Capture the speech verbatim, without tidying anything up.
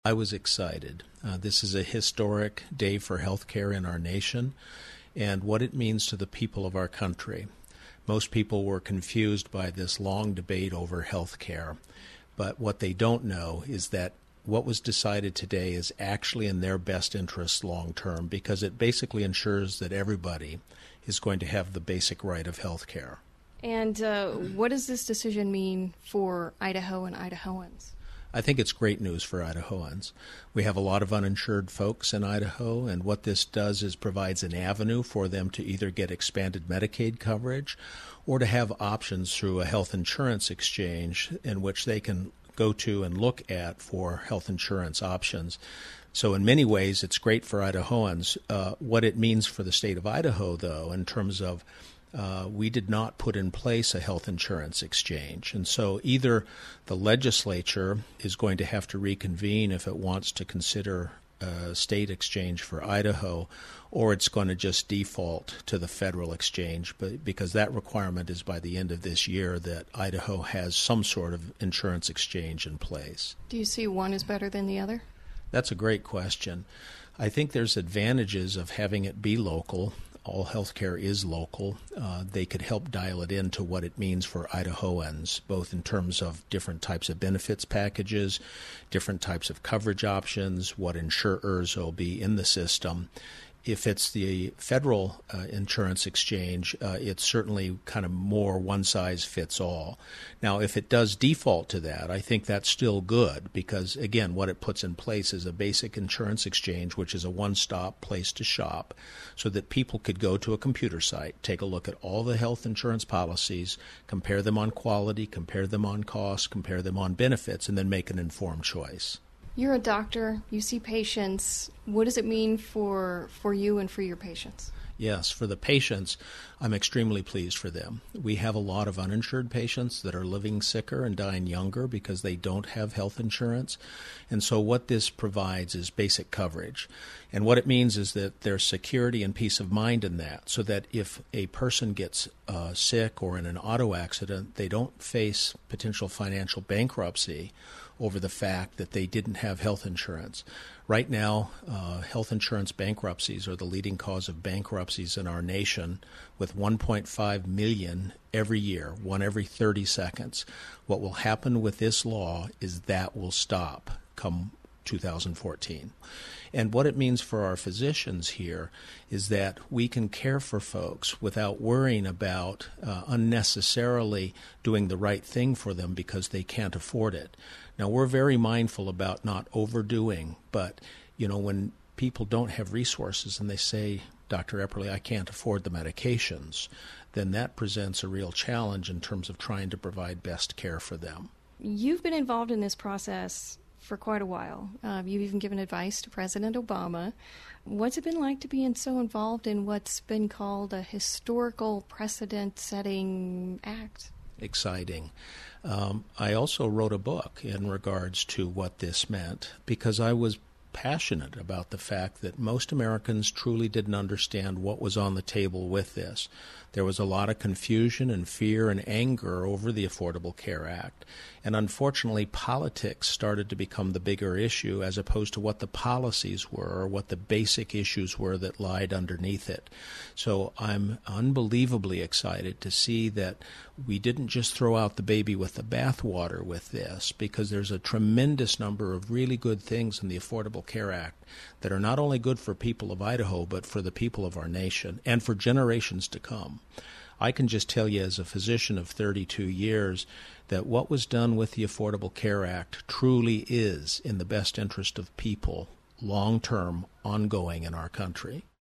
I was excited. Uh, this is a historic day for healthcare in our nation and what it means to the people of our country. Most people were confused by this long debate over healthcare, but what they don't know is that what was decided today is actually in their best interest long term, because it basically ensures that everybody is going to have the basic right of healthcare. And uh, what does this decision mean for Idaho and Idahoans? I think it's great news for Idahoans. We have a lot of uninsured folks in Idaho, and what this does is provides an avenue for them to either get expanded Medicaid coverage or to have options through a health insurance exchange in which they can go to and look at for health insurance options. So in many ways, it's great for Idahoans. Uh, what it means for the state of Idaho, though, in terms of Uh, we did not put in place a health insurance exchange. And so either the legislature is going to have to reconvene if it wants to consider a state exchange for Idaho, or it's going to just default to the federal exchange, but because that requirement is by the end of this year that Idaho has some sort of insurance exchange in place. Do you see one is better than the other? That's a great question. I think there's advantages of having it be local. All healthcare is local. Uh, they could help dial it into what it means for Idahoans, both in terms of different types of benefits packages, different types of coverage options, what insurers will be in the system. If it's the federal uh, insurance exchange, uh, it's certainly kind of more one-size-fits-all. Now, if it does default to that, I think that's still good because, again, what it puts in place is a basic insurance exchange, which is a one-stop place to shop so that people could go to a computer site, take a look at all the health insurance policies, compare them on quality, compare them on cost, compare them on benefits, and then make an informed choice. You're a doctor. You see patients. What does it mean for for you and for your patients? Yes, for the patients, I'm extremely pleased for them. We have a lot of uninsured patients that are living sicker and dying younger because they don't have health insurance. And so what this provides is basic coverage. And what it means is that there's security and peace of mind in that, so that if a person gets uh, sick or in an auto accident, they don't face potential financial bankruptcy over the fact that they didn't have health insurance. Right now, uh, health insurance bankruptcies are the leading cause of bankruptcies in our nation, with one point five million every year, one every thirty seconds. What will happen with this law is that will stop come two thousand fourteen. And what it means for our physicians here is that we can care for folks without worrying about uh, unnecessarily doing the right thing for them because they can't afford it. Now, we're very mindful about not overdoing, but, you know, when people don't have resources and they say, Doctor Epperly, I can't afford the medications, then that presents a real challenge in terms of trying to provide best care for them. You've been involved in this process for quite a while. Uh, you've even given advice to President Obama. What's it been like to be in, so involved in what's been called a historical precedent-setting act? Exciting. Um, I also wrote a book in regards to what this meant because I was passionate about the fact that most Americans truly didn't understand what was on the table with this. There was a lot of confusion and fear and anger over the Affordable Care Act. And unfortunately, politics started to become the bigger issue as opposed to what the policies were or what the basic issues were that lied underneath it. So I'm unbelievably excited to see that we didn't just throw out the baby with the bathwater with this, because there's a tremendous number of really good things in the Affordable Care Act that are not only good for people of Idaho, but for the people of our nation and for generations to come. I can just tell you as a physician of thirty-two years that what was done with the Affordable Care Act truly is in the best interest of people, long-term, ongoing in our country.